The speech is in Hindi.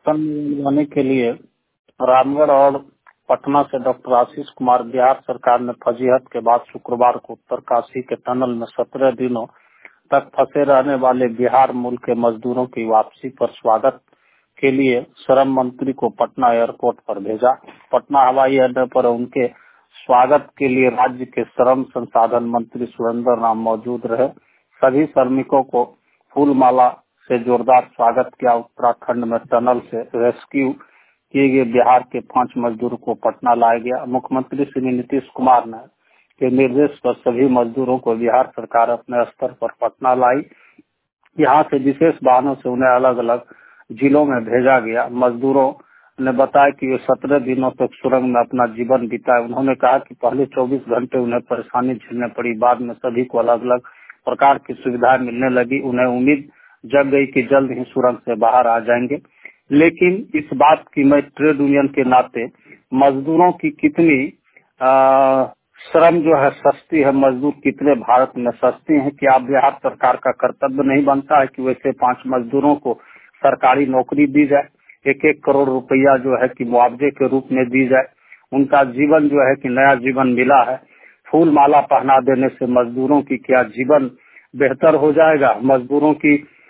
बनवाने के लिए रामगढ़ और पटना से डॉक्टर आशीष कुमार बिहार सरकार ने फजीहत के बाद शुक्रवार को उत्तरकाशी के टनल में 17 दिनों तक फंसे रहने वाले बिहार मूल के मजदूरों की वापसी पर स्वागत के लिए श्रम मंत्री को पटना एयरपोर्ट पर भेजा। पटना हवाई अड्डे पर उनके स्वागत के लिए राज्य के श्रम संसाधन मंत्री सुरेंद्र राम मौजूद रहे। सभी श्रमिकों को फूलमाला से जोरदार स्वागत किया। उत्तराखंड में टनल से रेस्क्यू किए गए बिहार के 5 मजदूरों को पटना लाया गया। मुख्यमंत्री श्री नीतीश कुमार ने के निर्देश पर सभी मजदूरों को बिहार सरकार अपने स्तर पर पटना लाई। यहाँ से विशेष वाहनों से उन्हें अलग अलग जिलों में भेजा गया। मजदूरों ने बताया कि वे 17 दिनों तक सुरंग में अपना जीवन बिताए। उन्होंने कहा कि पहले 24 घंटे उन्हें परेशानी झेलनी पड़ी, बाद में सभी को अलग अलग प्रकार की सुविधाएं मिलने लगी। उन्हें उम्मीद जग गई कि जल्द ही सुरंग से बाहर आ जाएंगे। लेकिन इस बात की मैं ट्रेड यूनियन के नाते मजदूरों की कितनी श्रम जो है सस्ती है, मजदूर कितने भारत में सस्ती हैं, कि आप बिहार सरकार का कर्तव्य नहीं बनता है कि वैसे 5 मजदूरों को सरकारी नौकरी दी जाए, 1-1 करोड़ रुपया जो है कि मुआवजे के रूप में दी जाए। उनका जीवन जो है कि नया जीवन मिला है। फूल माला पहना देने से मजदूरों की क्या जीवन बेहतर हो जाएगा? मजदूरों की